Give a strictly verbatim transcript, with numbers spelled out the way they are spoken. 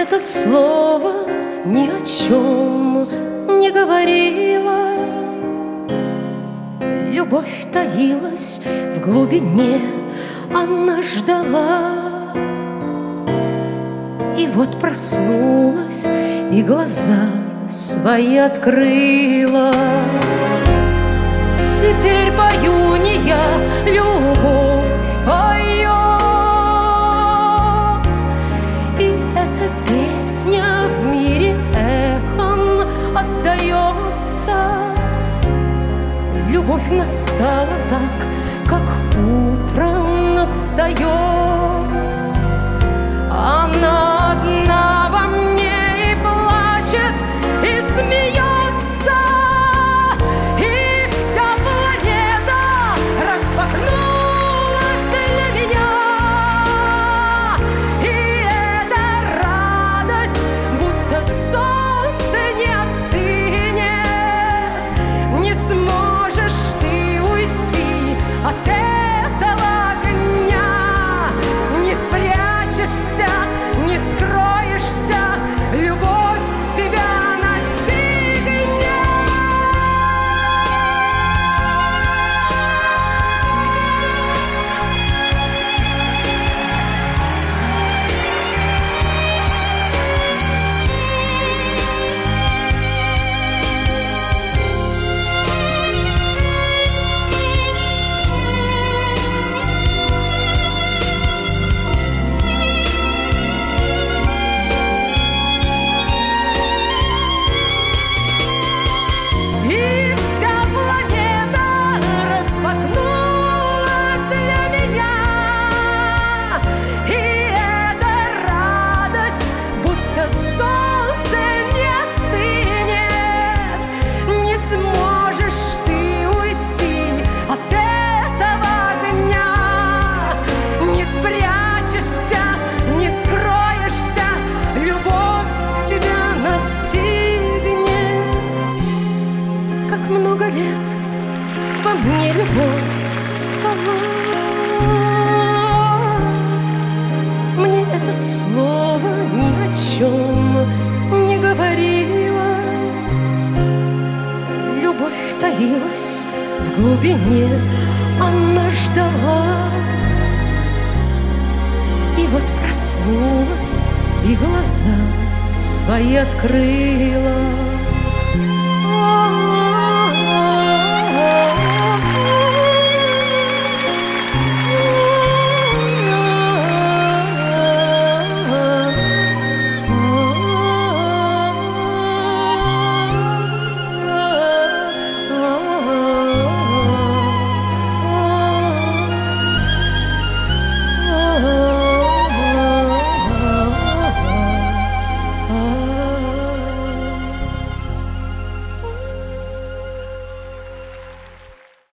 это слово ни о чем не говорило. Любовь таилась в глубине, она ждала. И вот проснулась и глаза свои открыла. Теперь пою не я, любовь поет. И эта песня в мире эхом отдается. Любовь настала так, как утро настает. Она одна во мне и плачет, и смеется, и вся планета распахнулась для меня. И эта радость, будто солнце не остынет. Не сможешь ты уйти от этого огня, не спрячешься, не скроешься, любовь тебя настигнет. И вся планета распахнулась для меня. И эта радость, будто солнце не остынет. Не сможешь ты уйти от этого огня, не спрячешься, не скроешься, любовь тебя настигнет. Как много лет во мне любовь спала. Мне это слово ни о чем не говорило. Любовь таилась в глубине, она ждала. И вот проснулась и глаза свои открыла.